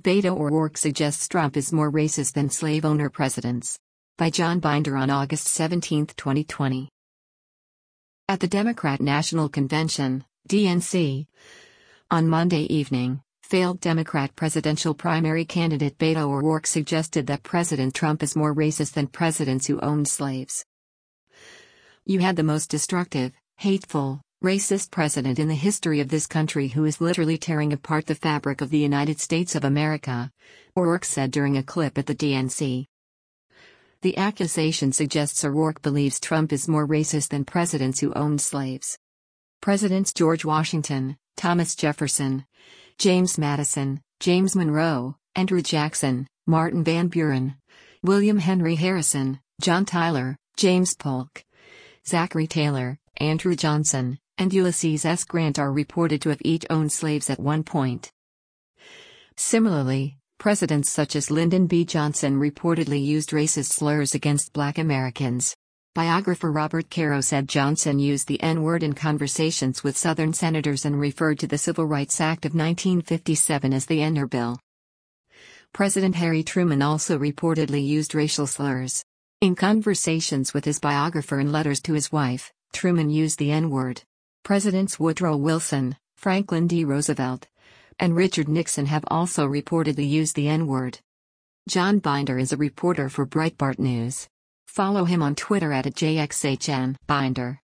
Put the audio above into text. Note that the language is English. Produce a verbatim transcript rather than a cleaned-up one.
Beto O'Rourke suggests Trump is more racist than slave owner presidents. By John Binder on August seventeenth, twenty twenty. At the Democrat National Convention, D N C, on Monday evening, failed Democrat presidential primary candidate Beto O'Rourke suggested that President Trump is more racist than presidents who owned slaves. "You had the most destructive, hateful, racist president in the history of this country who is literally tearing apart the fabric of the United States of America," O'Rourke said during a clip at the D N C. The accusation suggests O'Rourke believes Trump is more racist than presidents who owned slaves. Presidents George Washington, Thomas Jefferson, James Madison, James Monroe, Andrew Jackson, Martin Van Buren, William Henry Harrison, John Tyler, James Polk, Zachary Taylor, Andrew Johnson, and Ulysses S. Grant are reported to have each owned slaves at one point. Similarly, presidents such as Lyndon B. Johnson reportedly used racist slurs against Black Americans. Biographer Robert Caro said Johnson used the N-word in conversations with Southern senators and referred to the Civil Rights Act of nineteen fifty-seven as the N-er Bill. President Harry Truman also reportedly used racial slurs. In conversations with his biographer and letters to his wife, Truman used the N-word. Presidents Woodrow Wilson, Franklin D. Roosevelt, and Richard Nixon have also reportedly used the N-word. John Binder is a reporter for Breitbart News. Follow him on Twitter at J X H N Binder.